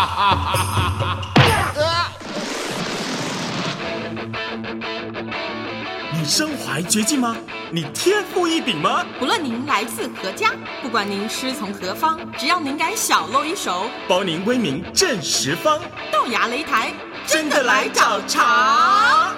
你身怀绝技吗？你天赋异禀吗？ 不论您来自何家，不管您师从何方，只要您敢小露一手， 包您威名震十方， 豆芽擂台真的来找茬。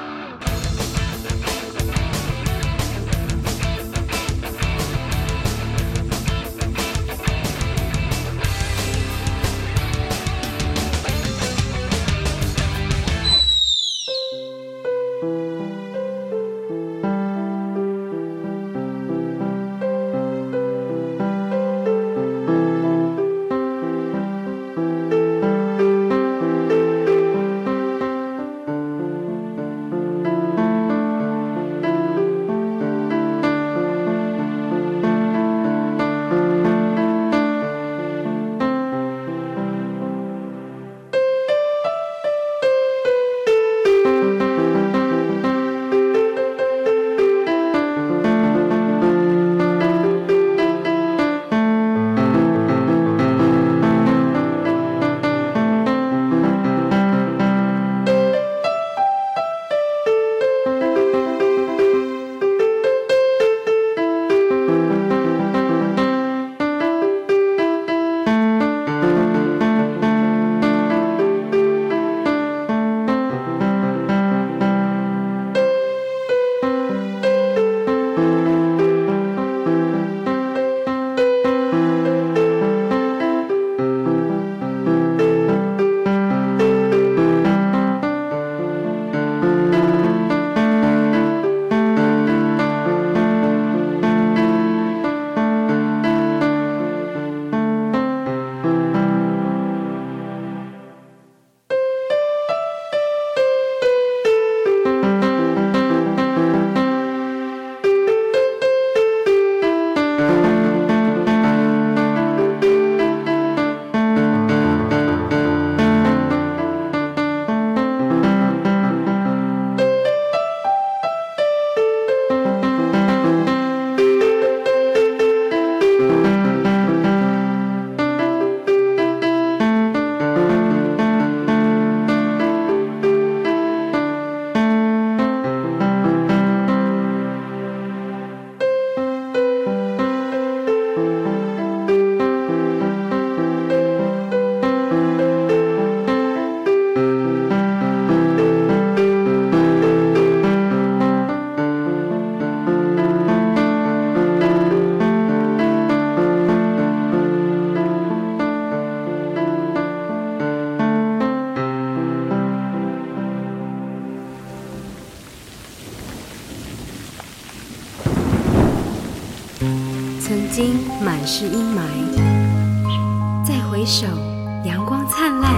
曾经满是阴霾，再回首，阳光灿烂。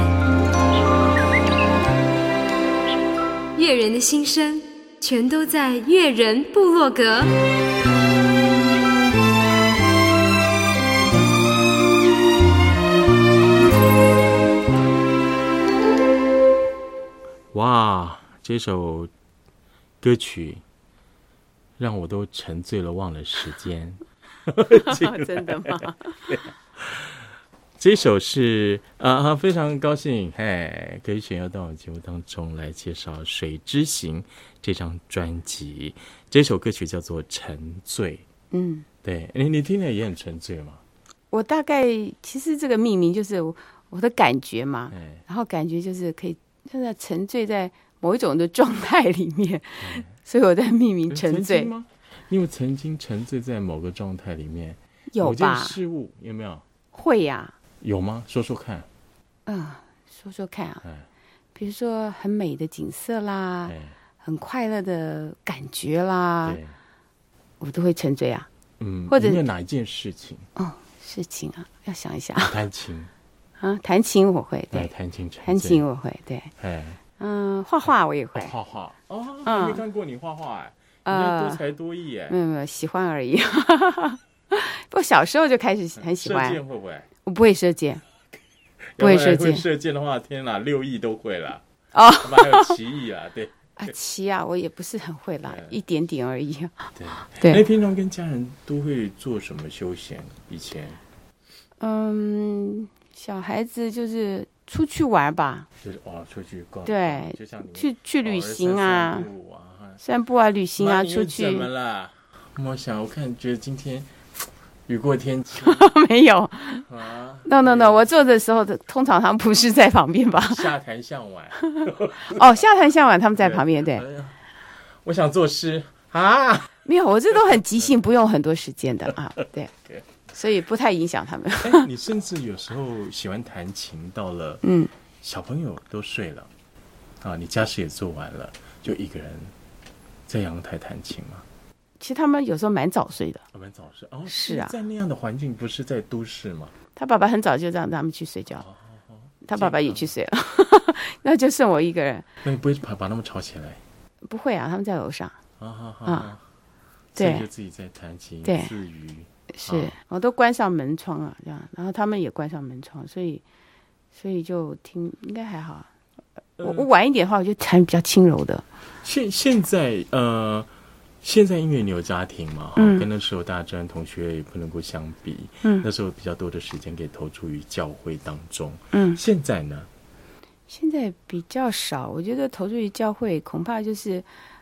越人的心声，全都在越人部落格。 哇，这首歌曲让我都沉醉了，忘了时间。 真的吗？ 这首是非常高兴，可以选要到我节目当中来介绍《水之行》这张专辑。这首歌曲叫做《沉醉》。对，你听了也很沉醉吗？ 我大概其实这个命名就是我的感觉嘛，然后感觉就是可以就是沉醉在某一种的状态里面，所以我在命名沉醉吗？你有曾经沉醉在某个状态里面？ 有吧？ 某件事物有没有？ 会呀。 有吗？说说看。 说说看啊。比如说很美的景色啦，很快乐的感觉啦，我都会沉醉啊。或者有没有哪一件事情？ 事情啊，要想一下。 弹琴啊，弹琴我会，对， 弹琴我会，对。画画我也会。 画画我没看过你画画你多才多艺哎。 没有，喜欢而已。我小时候就开始很喜欢。 射箭会不会？ 我不会射箭。不会射箭。 会射箭的话，天哪，6亿都会了。还有7亿啊，对。 棋啊，我也不是很会啦，一点点而已。 对。那平常跟家人都会做什么休闲？以前？ 小孩子就是出去玩吧， 就是出去逛， 对， 就像去旅行啊，散步啊，旅行啊，出去。 怎么了？我觉得今天雨过天晴。 没有，no， 我做的时候通常他们不是在旁边吧？ 下坛向晚。 下坛向晚他们在旁边，对。 我想作诗啊。 没有，我这都很即兴，不用很多时间的啊，对。所以不太影响他们。 你甚至有时候喜欢弹琴，到了小朋友都睡了你家事也做完了，就一个人在阳台弹琴吗？ 其实他们有时候蛮早睡的。 蛮早睡是啊， 在那样的环境，不是在都市吗？ 他爸爸很早就让他们去睡觉，他爸爸也去睡了，那就剩我一个人。 那你不会把他们吵起来？ 不会啊，他们在楼上对，所以就自己在弹琴自娱。 是，我都关上门窗啊，这样，然后他们也关上门窗，所以就听应该还好。我晚一点的话，我就弹比较轻柔的。 现在因为你有家庭嘛，跟那时候大专同学也不能够相比。那时候比较多的时间可以投注于教会当中。现在呢？ 现在比较少，我觉得投注于教会，恐怕就是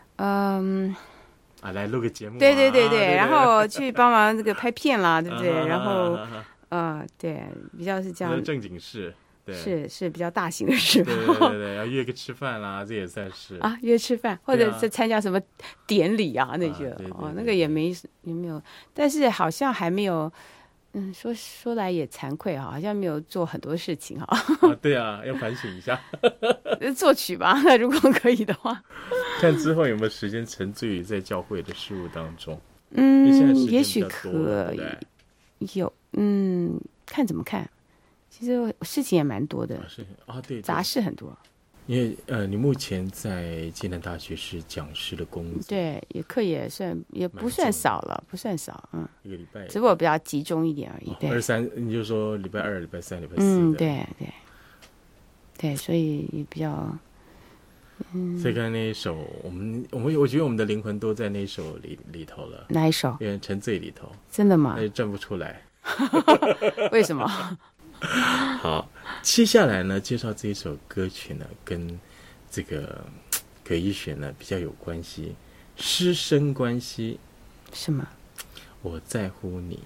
来录个节目， 对，然后去帮忙这个拍片啦，对不对？然后对，比较是这样， 正经事， 对，是比较大型的事， 对，要约个吃饭啦，这也算是约吃饭，或者是参加什么典礼啊那些，那个也没有，但是好像还没有。说来也惭愧好像没有做很多事情对啊，要反省一下。 作曲吧，那如果可以的话， 看之后有没有时间沉醉于在教会的事物当中。 也许可以有，看怎么看。其实事情也蛮多的， 对， 杂事很多。 因为你目前在暨南大学是讲师的工作， 对，课也不算少了，不算少， 一个礼拜， 只不过比较集中一点而已。 23，你就说礼拜2、礼拜3、礼拜4。 对，所以也比较， 所以刚才那一首，我觉得我们的灵魂都在那一首里头了。 哪一首？ 因为沉醉里头。 真的吗？ 那就站不出来。 为什么？ 好，接下来呢，介绍这一首歌曲呢，跟这个葛一雪呢比较有关系，师生关系。 什么？ 我在乎你。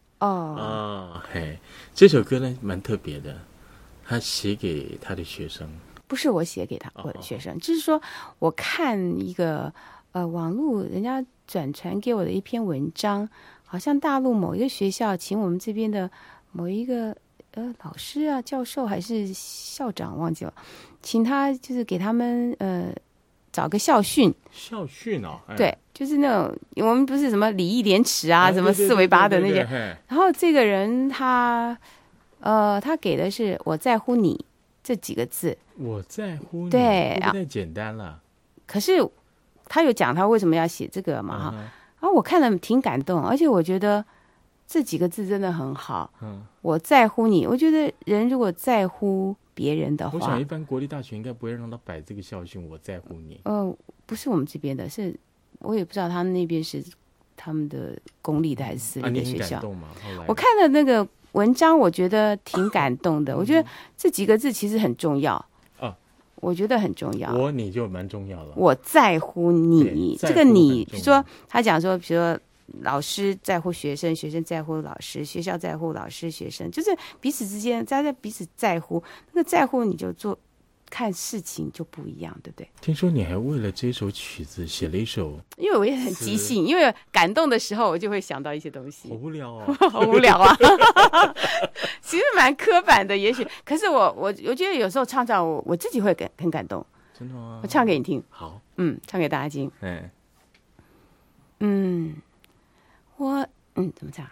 这首歌呢蛮特别的，他写给他的学生。不是我写给我的学生，就是说我看一个网络人家转传给我的一篇文章，好像大陆某一个学校请我们这边的某一个老师啊、教授还是校长忘记了，请他就是给他们找个校训。校训对，就是那种我们不是什么礼义廉耻啊，什么4维8的那些。然后这个人他给的是我在乎你这几个字。我在乎你，对，太简单了。可是他有讲他为什么要写这个嘛然后我看了挺感动，而且我觉得这几个字真的很好。我在乎你，我觉得人如果在乎别人的话，我想一般国立大学应该不会让他摆这个校训我在乎你。不是我们这边的，是我也不知道他们那边是他们的公立的还是私立的学校。我看了那个文章，我觉得挺感动的。我觉得这几个字其实很重要我觉得很重要。你就蛮重要了。我在乎你，这个你，比如说他讲说，比如说老师在乎学生，学生在乎老师，学校在乎老师，学生就是彼此之间，大家彼此在乎。那个在乎，你就看事情就不一样，对不对？听说你还为了这首曲子写了一首，因为我也很即兴，因为感动的时候我就会想到一些东西。好无聊好无聊啊！其实蛮刻板的，也许，可是我觉得有时候唱我自己会很感动。真的吗？我唱给你听。好，唱给大家听。我怎么唱？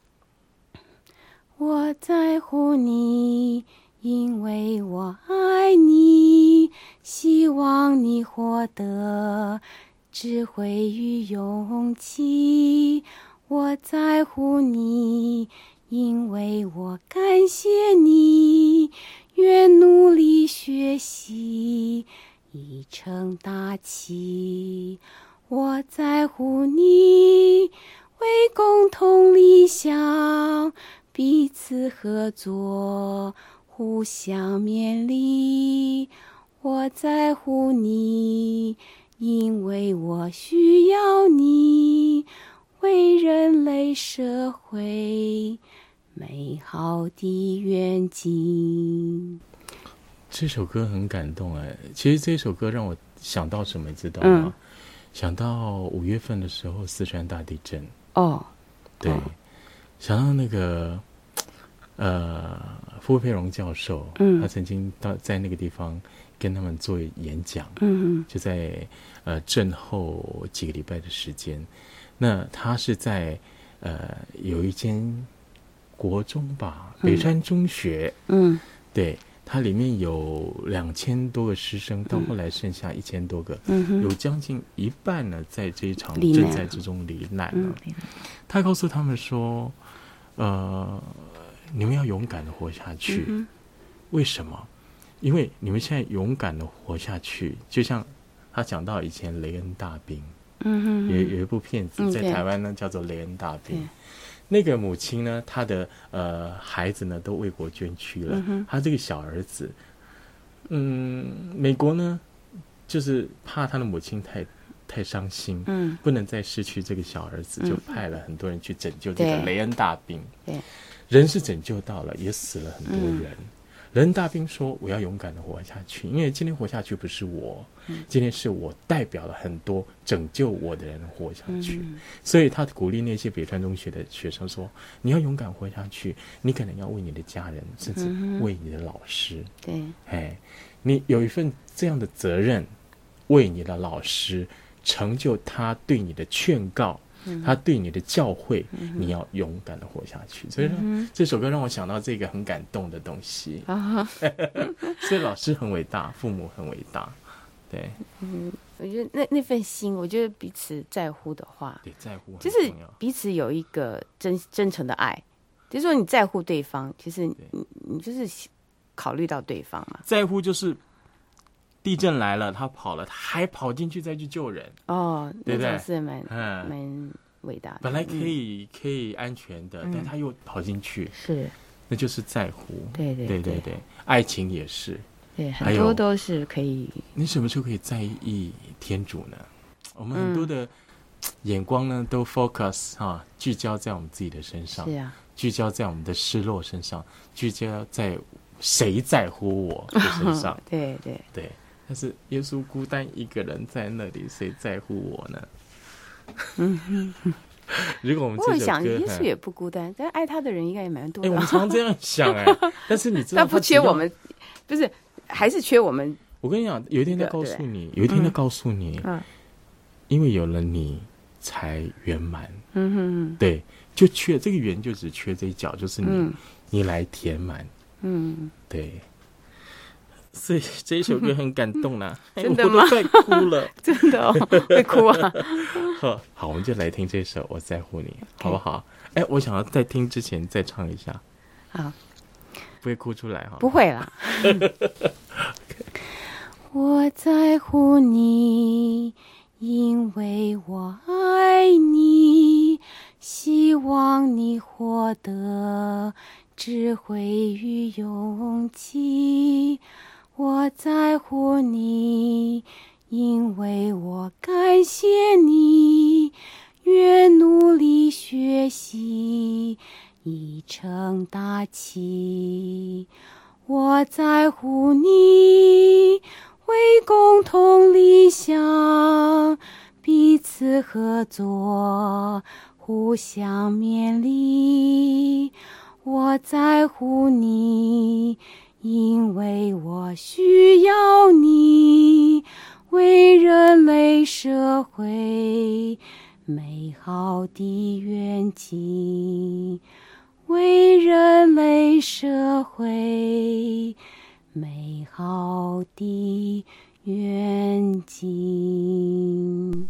我在乎你，因为我爱你，希望你获得智慧与勇气。我在乎你，因为我感谢你，愿努力学习，一成大器。我在乎你，为共同理想彼此合作， 互相勉励。我在乎你，因为我需要你，为人类社会美好的愿景。 这首歌很感动哎，其实这首歌让我想到什么，你知道吗？想到5月份的时候四川大地震。对，想到那个傅佩荣教授，他曾经在那个地方跟他们做演讲，就在震后几个礼拜的时间。那他是在有一间国中吧，北川中学，对。它里面有2000多个师生，到后来剩下1000多个，有将近一半呢，在这一场震灾之中罹难了。他告诉他们说，你们要勇敢的活下去。为什么？因为你们现在勇敢的活下去，就像他讲到以前雷恩大兵，有一部片子在台湾呢，叫做《雷恩大兵》。那个母亲呢，她的孩子呢都为国捐躯了。她这个小儿子，美国呢就是怕他的母亲太伤心，不能再失去这个小儿子，就派了很多人去拯救这个雷恩大兵。人是拯救到了，也死了很多人。雷恩大兵说：“我要勇敢的活下去，因为今天活下去不是我，今天是我代表了很多拯救我的人活下去。所以他鼓励那些北川中学的学生说：“你要勇敢活下去，你可能要为你的家人，甚至为你的老师。你有一份这样的责任，为你的老师成就他对你的劝告。”他对你的教诲，你要勇敢的活下去。所以说，这首歌让我想到这个很感动的东西。所以老师很伟大，父母很伟大，对。 我觉得那份心，我觉得彼此在乎的话， 对，在乎就是彼此有一个真诚的爱，就是说你在乎对方，其实你就是考虑到对方嘛。 在乎就是地震来了，他跑了，他还跑进去再去救人。对不对？ 那是蛮伟大的。 本来可以安全的，但他又跑进去， 是， 那就是在乎。 对， 爱情也是。 对，很多都是可以。 你什么时候可以在意天主呢？我们很多的眼光呢，都 focus 聚焦在我们自己的身上， 是啊， 聚焦在我们的失落身上，聚焦在谁在乎我的身上。 对。 但是耶稣孤单一个人在那里，谁在乎我呢？如果我们我想耶稣也不孤单，但爱他的人应该也蛮多的。 我们常这样想但是你知道他不缺我们，不是还是缺我们。 我跟你讲，有一天他告诉你，有一天他告诉你，因为有了你才圆满。对，就缺这个圆，就只缺这一角，就是你来填满。对。所以这一首歌很感动啦， 真的吗？ 我都快哭了， 真的会哭啊！ 好，我们就来听这首《我在乎你》，好不好？我想要在听之前再唱一下， 好， 不会哭出来哈？ 不会啦。我在乎你，因为我爱你，希望你获得智慧与勇气。我在乎你，因为我感谢你，越努力学习，已成大器。我在乎你，为共同理想，彼此合作，互相勉励。我在乎你，因为我需要你，为人类社会美好的愿景，为人类社会美好的愿景。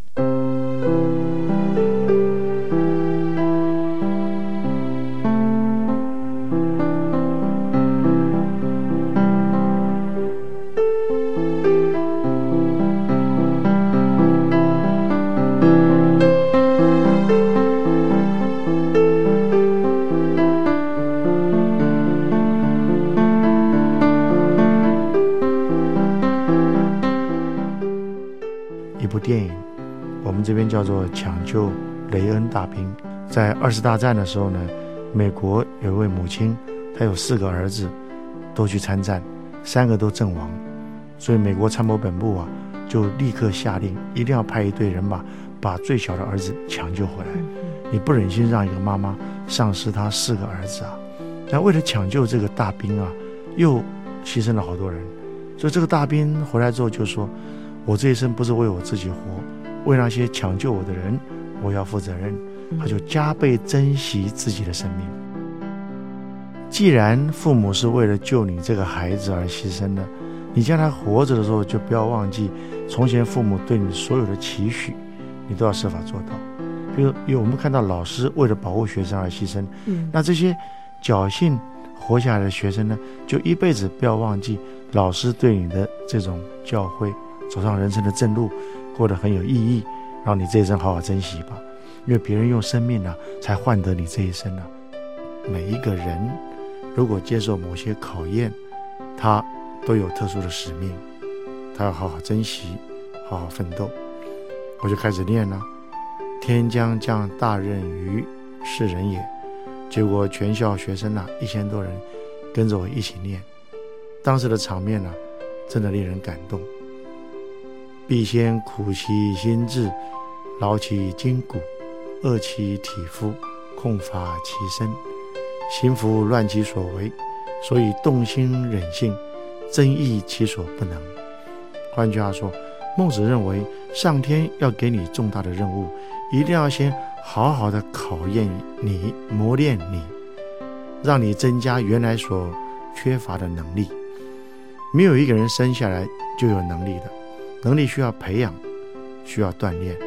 叫做抢救雷恩大兵。在20大战的时候呢，美国有一位母亲，她有4个儿子都去参战，3个都阵亡，所以美国参谋本部啊就立刻下令，一定要派一队人马把最小的儿子抢救回来。你不忍心让一个妈妈丧失她4个儿子啊，那为了抢救这个大兵啊，又牺牲了好多人。所以这个大兵回来之后就说，我这一生不是为我自己活，为那些抢救我的人我要负责任。他就加倍珍惜自己的生命。既然父母是为了救你这个孩子而牺牲的，你将来活着的时候就不要忘记从前父母对你所有的期许，你都要设法做到。比如我们看到老师为了保护学生而牺牲，那这些侥幸活下来的学生呢，就一辈子不要忘记老师对你的这种教诲，走上人生的正路，过得很有意义，让你这一生好好珍惜吧。因为别人用生命啊，才换得你这一生啊。每一个人如果接受某些考验，他都有特殊的使命，他要好好珍惜，好好奋斗。我就开始念了，天将降大任于是人也。结果全校学生啊，1000多人跟着我一起念，当时的场面啊，真的令人感动。必先苦其心志，劳其筋骨，饿其体肤，空乏其身，行拂乱其所为，所以动心忍性，增益其所不能。换句话说，孟子认为上天要给你重大的任务，一定要先好好的考验你，磨练你，让你增加原来所缺乏的能力。没有一个人生下来就有能力的，能力需要培养，需要锻炼。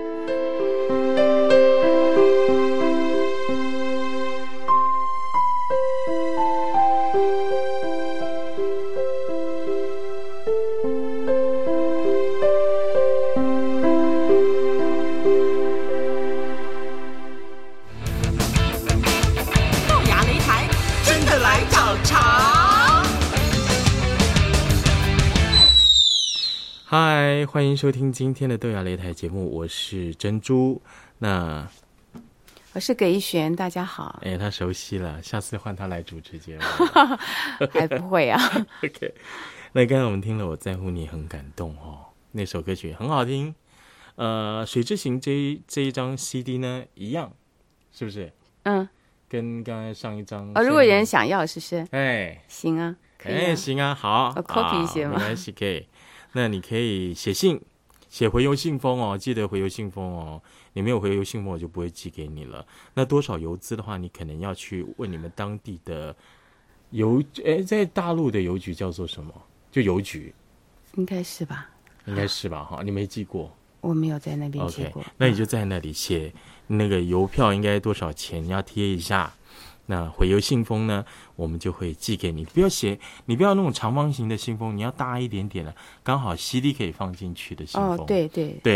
嗨，欢迎收听今天的豆芽擂台节目，我是珍珠。那我是葛一璇，大家好。 他熟悉了，下次换他来主持节目。 还不会啊。 OK， 那刚才我们听了《我在乎你》，很感动哦，那首歌曲很好听。水之行这一张 CD 呢，一样，是不是？跟刚才上一张。如果有人想要，是不是？行啊，可以啊。 行啊，好。 我 copy 一些嘛。 没关系，可以。那你可以写信，写回邮信封哦，记得回邮信封哦。你没有回邮信封，我就不会寄给你了。那多少邮资的话，你可能要去问你们当地的在大陆的邮局叫做什么？就邮局， 应该是吧？ 应该是吧？哈，你没寄过？ 我没有在那边寄过。 那你就在那里写那个邮票应该多少钱，你要贴一下。那回邮信封呢，我们就会寄给你。不要写，你不要那种长方形的信封，你要大一点点的，刚好 CD 可以放进去的信封。 对，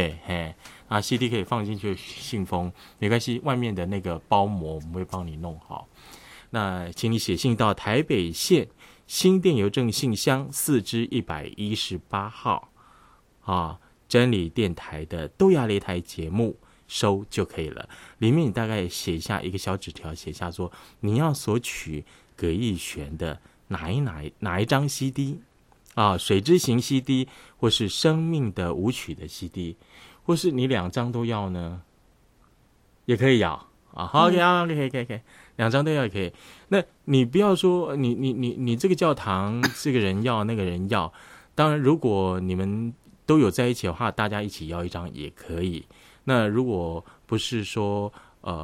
CD 可以放进去的信封没关系，外面的那个包膜我们会帮你弄好。那请你写信到台北县新店邮政信箱4支118号真理电台的豆芽擂台节目收就可以了。里面你大概写下一个小纸条，写下说你要索取葛一璇的哪一张 CD 水之行 CD， 或是生命的舞曲的 CD， 或是你2张都要呢，也可以要好，可以2张都要也可以。那你不要说你这个教堂这个人要那个人要，当然如果你们都有在一起的话，大家一起要1张也可以。那如果不是说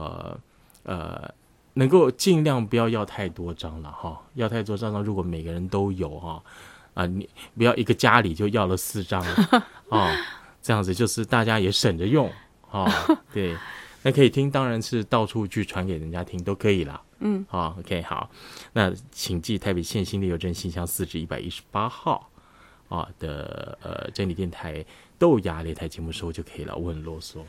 能够尽量不要太多张了要太多张，如果每个人都有你不要一个家里就要了4张这样子就是大家也省着用对，那可以听，当然是到处去传给人家听都可以啦。OK 好，那请寄台北县新店邮政信箱4支118号的真理电台豆芽擂台节目收就可以了。我很啰嗦。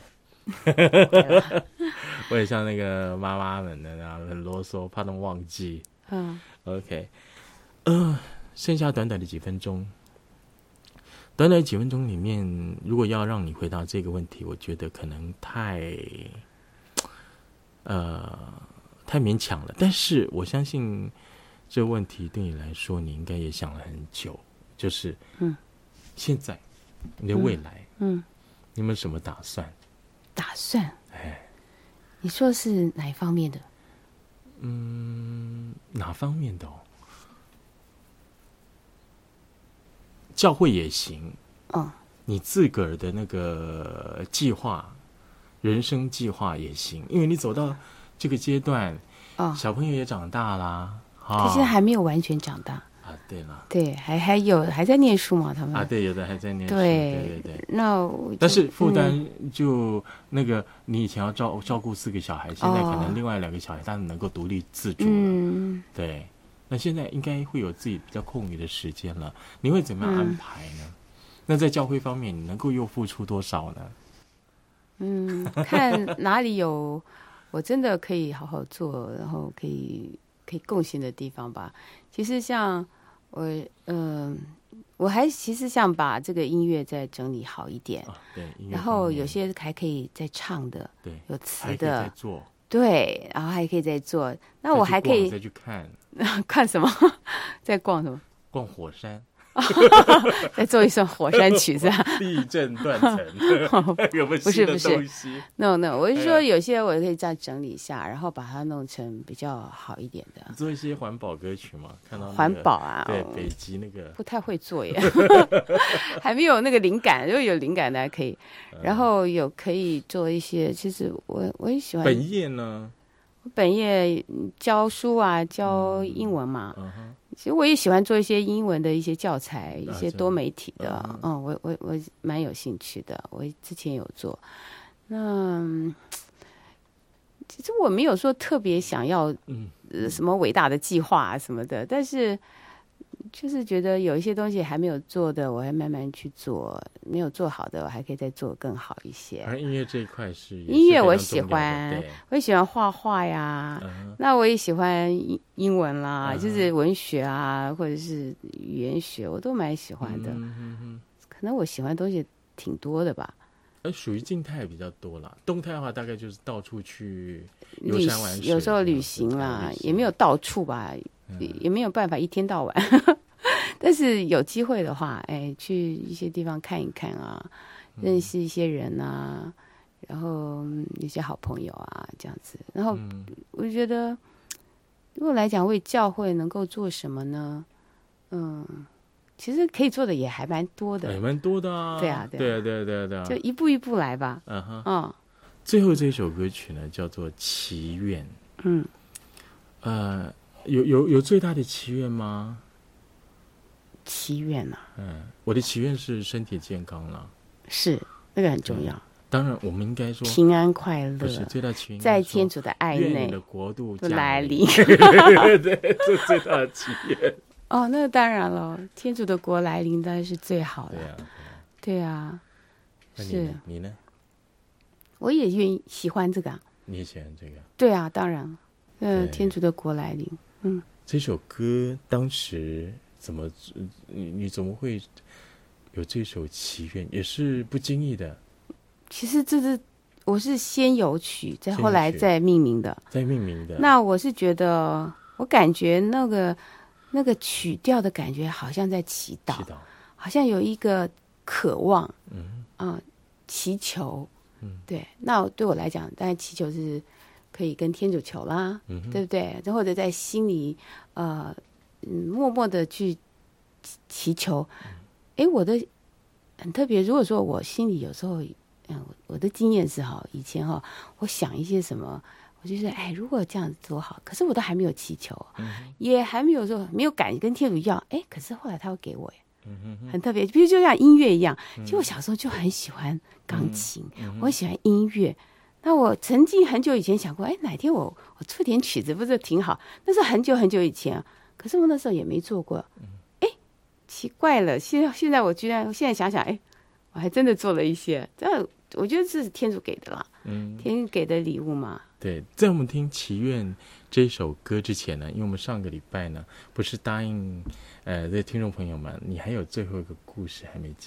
我也像那个妈妈们的很啰嗦，怕他们忘记。OK， 剩下短短的几分钟， 短短几分钟里面，如果要让你回答这个问题，我觉得可能太勉强了。但是我相信这个问题对你来说，你应该也想了很久，就是现在你的未来，你有没有什么打算？ 打算？你说是哪一方面的？ 哪方面的哦？教会也行，你自个儿的那个计划，人生计划也行，因为你走到这个阶段，小朋友也长大啦， 他现在还没有完全长大啊。对了， 对，还在念书嘛，他们对，有的还在念书， 对，那但是负担就那个，你以前要照顾4个小孩，现在可能另外2个小孩他们能够独立自主了，对。那现在应该会有自己比较空余的时间了，你会怎么样安排呢？那在教会方面，你能够又付出多少呢？ 看哪里有我真的可以好好做，然后可以贡献的地方吧。其实像我还其实想把这个音乐再整理好一点， 对， 然后有些还可以再唱的， 对， 有词还可以的， 再做， 对，然后还可以再做。那我还可以再去看看什么？在逛什么？ 逛火山。 再做一首火山曲子啊， 地震断层有没有新的东西？ No， 我是说有些我可以再整理一下，然后把它弄成比较好一点的。 做一些环保歌曲嘛，看到环保啊， 对，北极那个不太会做耶，还没有那个灵感，如果有灵感的还可以。然后可以做一些，其实我也喜欢。 本业呢？ 本业教书啊，教英文嘛。其实我也喜欢做一些英文的一些教材，一些多媒体的。我蛮有兴趣的，我之前有做。那其实我没有说特别想要什么伟大的计划啊什么的，但是就是觉得有一些东西还没有做的，我还慢慢去做；没有做好的，我还可以再做更好一些。 而音乐这一块是音乐，我喜欢，我也喜欢画画呀。那我也喜欢英文啦，就是文学啊，或者是语言学，我都蛮喜欢的。可能我喜欢的东西挺多的吧。 属于静态比较多啦，动态的话大概就是到处去游山玩水， 有时候旅行啦，也没有到处吧，也没有办法一天到晚。但是有机会的话，去一些地方看一看啊，认识一些人啊，然后有些好朋友啊，这样子。然后我觉得，如果来讲为教会能够做什么呢？其实可以做的也还蛮多的， 也蛮多的啊。对啊， 就一步一步来吧。 最后这一首歌曲呢，叫做《祈愿》。有最大的祈愿吗？ 祈愿啊， 我的祈愿是身体健康啦， 是那个很重要。 当然，我们应该说平安快乐， 不是最大祈愿， 在天主的爱内， 愿你的国度来临。 对，这最大的祈愿。 那当然了，天主的国来临当然是最好的。对啊。是你呢？ 我也喜欢这个。 你也喜欢这个？ 对啊，当然。天主的国来临。 这首歌当时你怎么会有这首祈愿？也是不经意的。其实我是先有曲，再后来再命名的。那我是觉得，我感觉那个曲调的感觉好像在祈祷，好像有一个渴望，祈求，对。那对我来讲，当然祈求是可以跟天主求啦，对不对？或者在心里默默的去祈求。我的很特别，如果说我心里有时候，我的经验是以前我想一些什么。我就说，如果这样子多好，可是我都还没有祈求，也还没有说没有敢跟天主要，可是后来他会给我耶，很特别。比如就像音乐一样，其实我小时候就很喜欢钢琴，我很喜欢音乐。那我曾经很久以前想过，哪天我出点曲子不是挺好？那是很久很久以前，可是我那时候也没做过。奇怪了，现在我居然现在想想，我还真的做了一些。这我觉得这是天主给的啦，天主给的礼物嘛。 对，在我们听《祈愿》这首歌之前呢，因为我们上个礼拜呢，不是答应这听众朋友们，你还有最后一个故事还没讲。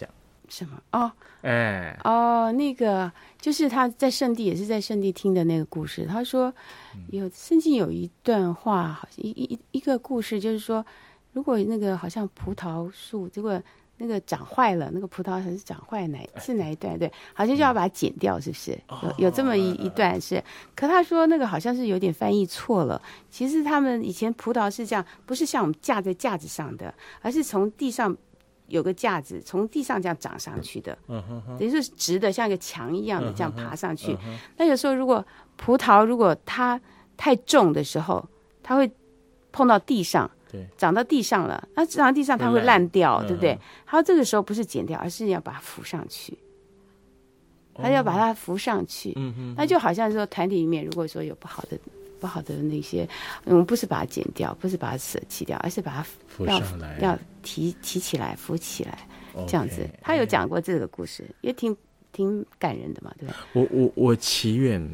什么？哦， 哎， 那个就是他在圣地，也是在圣地听的那个故事。他说圣经有一段话，好像一个故事，就是说，如果那个好像葡萄树，结果那个长坏了，那个葡萄还是长坏是哪一段？对，好像就要把它剪掉，是不是？有这么一段是，可他说那个好像是有点翻译错了。其实他们以前葡萄是这样，不是像我们架在架子上的，而是从地上有个架子，从地上这样长上去的，等于是直的，像一个墙一样的这样爬上去。那有时候如果葡萄如果它太重的时候，它会碰到地上。长到地上了，那长到地上它会烂掉，对不对？它这个时候不是剪掉，而是要把它扶上去。它要把它扶上去，那就好像说团体里面如果说有不好的那些，我们不是把它剪掉，不是把它舍弃掉，而是把它扶上来， 要提起来，扶起来，这样子。他有讲过这个故事，也挺感人的嘛，对吧？ 我祈愿，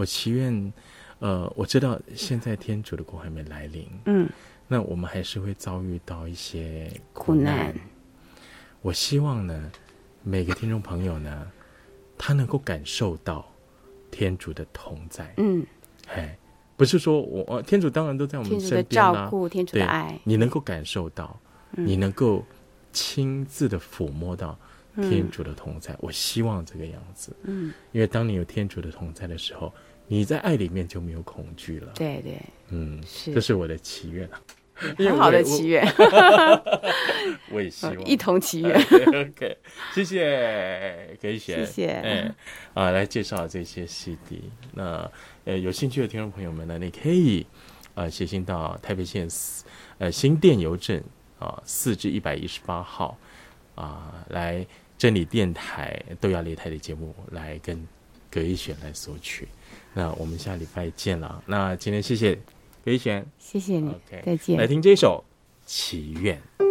我知道现在天主的国还没来临，那我们还是会遭遇到一些苦难。我希望呢，每个听众朋友呢，他能够感受到天主的同在。不是说天主当然都在我们身边啦， 天主的照顾，天主的爱， 你能够感受到，你能够亲自的抚摸到天主的同在。我希望这个样子。因为当你有天主的同在的时候，你在爱里面就没有恐惧了。 对对， 这是我的祈愿啊， 很好的祈愿。 我也希望一同祈愿。 OK， 谢谢可以写， 谢谢。 来介绍这些 CD。那有兴趣的听众朋友们呢，你可以写信到台北县新店邮政4至118号来真理电台豆芽擂台的节目来跟葛一璇来索取。那我们下礼拜见了。那今天谢谢葛一璇， 谢谢你， OK， 再见。 来听这首《祈愿》。